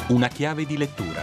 Una chiave di lettura.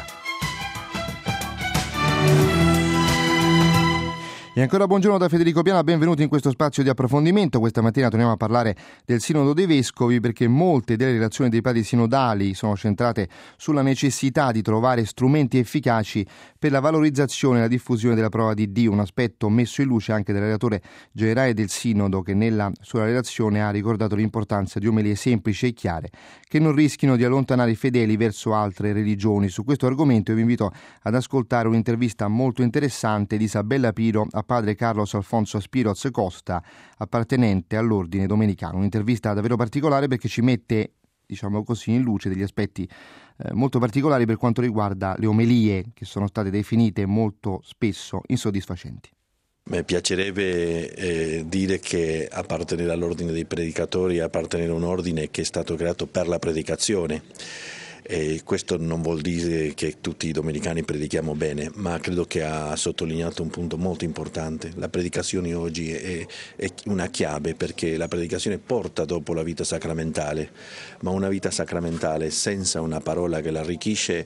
E ancora buongiorno da Federico Piana, benvenuti in questo spazio di approfondimento. Questa mattina torniamo a parlare del Sinodo dei Vescovi perché molte delle relazioni dei padri sinodali sono centrate sulla necessità di trovare strumenti efficaci per la valorizzazione e la diffusione della parola di Dio, un aspetto messo in luce anche dal relatore generale del Sinodo che nella sua relazione ha ricordato l'importanza di omelie semplici e chiare che non rischino di allontanare i fedeli verso altre religioni. Su questo argomento vi invito ad ascoltare un'intervista molto interessante di Isabella Piro a padre Carlos Alfonso Spiroz Costa, appartenente all'ordine domenicano. Un'intervista davvero particolare perché ci mette, diciamo così, in luce degli aspetti molto particolari per quanto riguarda le omelie che sono state definite molto spesso insoddisfacenti. Mi piacerebbe dire che appartenere all'ordine dei predicatori è appartenere a un ordine che è stato creato per la predicazione. E questo non vuol dire che tutti i domenicani predichiamo bene, ma credo che ha sottolineato un punto molto importante. La predicazione oggi è una chiave, perché la predicazione porta dopo la vita sacramentale, ma una vita sacramentale senza una parola che l'arricchisce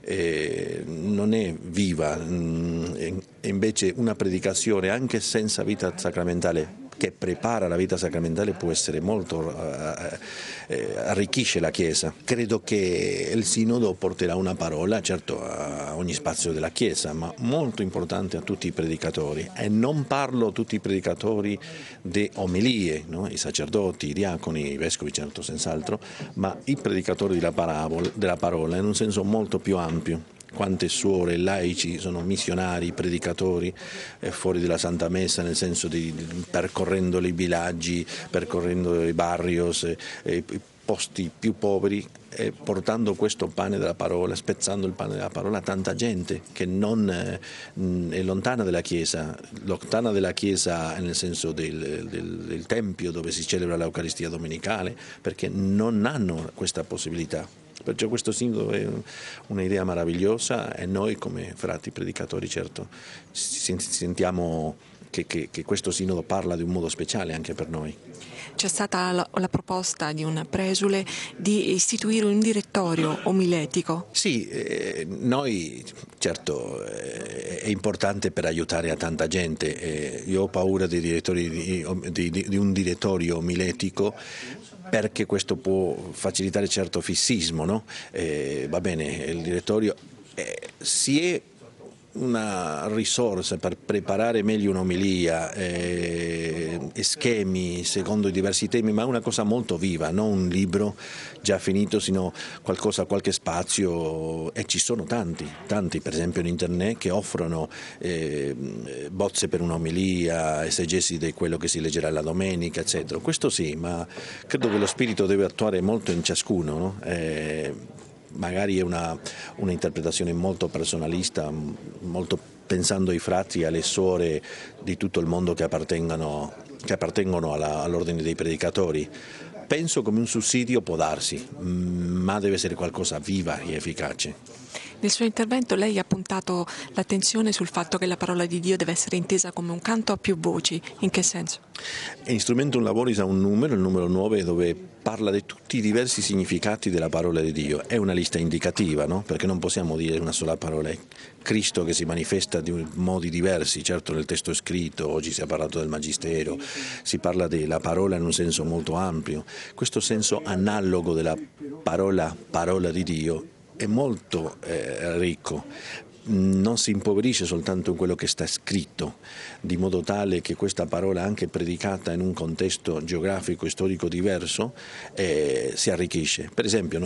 non è viva. E invece una predicazione anche senza vita sacramentale che prepara la vita sacramentale può essere molto arricchisce la Chiesa. Credo che il Sinodo porterà una parola, certo a ogni spazio della Chiesa, ma molto importante a tutti i predicatori, e non parlo tutti i predicatori di omelie, no? I sacerdoti, i diaconi, i vescovi, certo senz'altro, ma i predicatori della parola in un senso molto più ampio. Quante suore e laici sono missionari, predicatori fuori della Santa Messa, nel senso di percorrendo i villaggi, percorrendo i barrios, i posti più poveri, portando questo pane della parola, spezzando il pane della parola a tanta gente che non è lontana dalla Chiesa nel senso del Tempio dove si celebra l'Eucaristia domenicale, perché non hanno questa possibilità. Perciò questo sinodo è un'idea meravigliosa e noi come frati predicatori certo sentiamo che questo sinodo parla di un modo speciale anche per noi. C'è stata la proposta di una presule di istituire un direttorio omiletico. Sì, noi certo è importante per aiutare a tanta gente. Io ho paura di un direttorio omiletico, perché questo può facilitare certo fissismo, no? Va bene, il direttorio si è una risorsa per preparare meglio un'omelia, schemi secondo i diversi temi, ma è una cosa molto viva, non un libro già finito, sino qualche spazio, e ci sono tanti per esempio in internet che offrono bozze per un'omelia, esegesi di quello che si leggerà la domenica, eccetera. Questo sì, ma credo che lo spirito deve attuare molto in ciascuno, no? Magari è una interpretazione molto personalista, molto pensando ai frati e alle suore di tutto il mondo che appartengono all'ordine dei predicatori. Penso come un sussidio può darsi, ma deve essere qualcosa viva e efficace. Nel suo intervento lei ha puntato l'attenzione sul fatto che la parola di Dio deve essere intesa come un canto a più voci. In che senso? Instrumentum Laboris ha un numero, il numero 9, dove parla di tutti i diversi significati della parola di Dio. È una lista indicativa, no? Perché non possiamo dire una sola parola. È Cristo che si manifesta di modi diversi, certo nel testo scritto, oggi si è parlato del Magistero, si parla della parola in un senso molto ampio. Questo senso analogo della parola di Dio è molto ricco, non si impoverisce soltanto in quello che sta scritto, di modo tale che questa parola, anche predicata in un contesto geografico e storico diverso, si arricchisce. Per esempio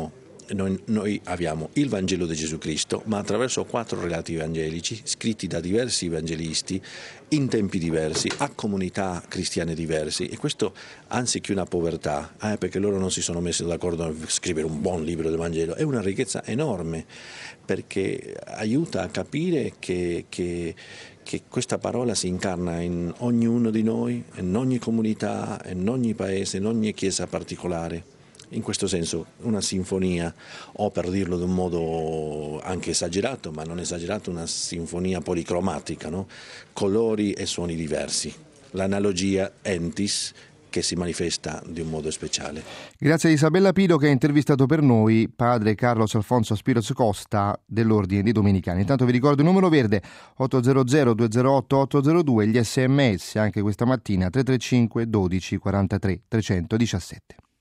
noi abbiamo il Vangelo di Gesù Cristo, ma attraverso 4 relati evangelici scritti da diversi evangelisti in tempi diversi, a comunità cristiane diverse, e questo anziché una povertà, perché loro non si sono messi d'accordo a scrivere un buon libro del Vangelo, è una ricchezza enorme, perché aiuta a capire che questa parola si incarna in ognuno di noi, in ogni comunità, in ogni paese, in ogni chiesa particolare. In questo senso una sinfonia, o per dirlo di un modo anche esagerato, ma non esagerato, una sinfonia policromatica, no? Colori e suoni diversi. L'analogia entis, che che si manifesta di un modo speciale. Grazie a Isabella Pido che ha intervistato per noi padre Carlos Alfonso Spiros Costa dell'Ordine dei Domenicani. Intanto vi ricordo il numero verde 800 208 802, gli SMS anche questa mattina 335 12 43 317.